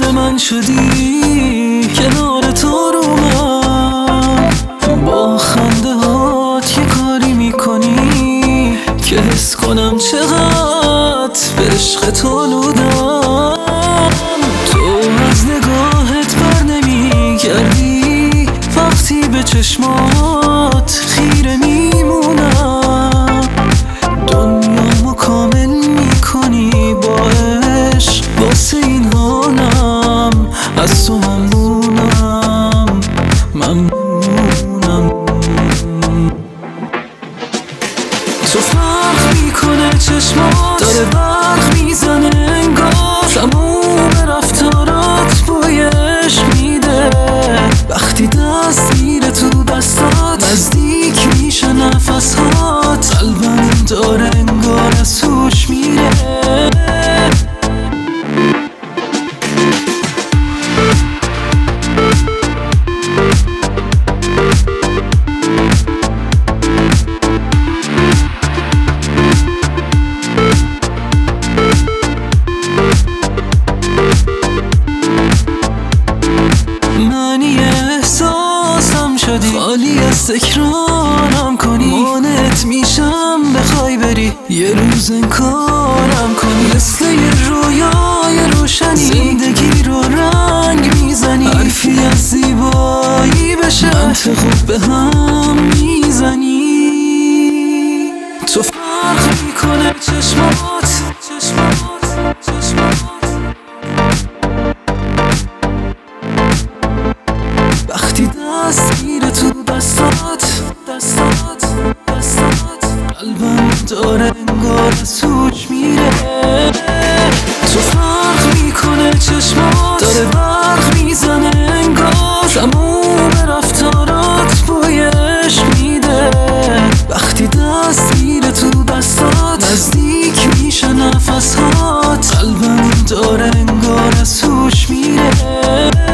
من شدی، کنار تو رو من با خنده هات یه کاری میکنی که حس کنم چقدر به عشق تو نودم. تو از نگاهت بر نمیگردی، وقتی به چشمات خیره میمونم. دنیامو کامل میکنی با عشق، واسه این حالم از تو ممنونم ممنونم. تو فرق میکنه چشمات، داره برق میزنه انگار، تموم رفتارات بوی عشق میده. وقتی دست میره تو دستات، نزدیک میشه نفسات، قلبم داره انگار از هوش میره. معنی احساسم شدی، خالی از تکرارم کنی، مانعت میشم بخوای بری، یه روز انکارم کنی. مثل یه رویای روشنی، زندگی رو رنگ میزنی، حرفی از زیبایی بشه منطقو به هم میزنی. تو فرق میکنه چشمات، وقتی دست میره تو دستات، قلبم داره انگار از هوش میره. تو فرق میکنه چشمات، داره برق میزنه انگار، تموم رفتارات بوی عشق میده. وقتی دست میره تو دستات، نزدیک میشه نفسات، قلبم داره انگار از هوش میره.